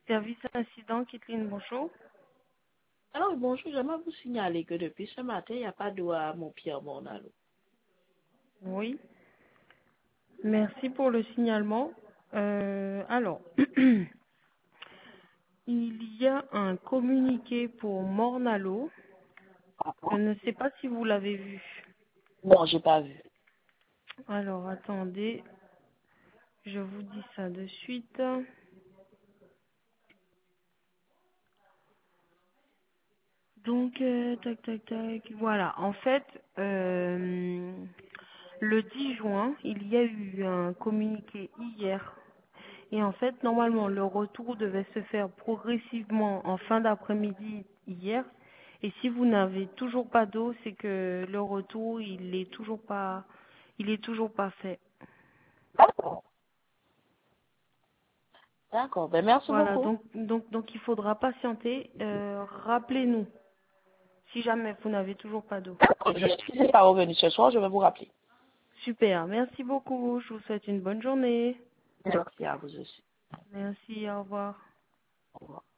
Service incident, Kathleen, bonjour. Alors, bonjour, j'aimerais vous signaler que depuis ce matin, il n'y a pas d'eau à Montpierre-Mornalo. Oui, merci pour le signalement. Alors, il y a un communiqué pour Mornalo. Je ne sais pas si vous l'avez vu. Non, j'ai pas vu. Alors, attendez, je vous dis ça de suite. Donc, tac, tac, tac. Voilà, en fait, le 10 juin, il y a eu un communiqué hier. Et en fait, normalement, le retour devait se faire progressivement en fin d'après-midi hier. Et si vous n'avez toujours pas d'eau, c'est que le retour, il est toujours pas fait. D'accord. D'accord. Ben, merci Voilà, beaucoup. donc il faudra patienter. Rappelez-nous si jamais vous n'avez toujours pas d'eau. D'accord. Je ne suis pas revenu ce soir, je vais vous rappeler. Super, merci beaucoup. Je vous souhaite une bonne journée. Merci à vous aussi. Merci, au revoir. Au revoir.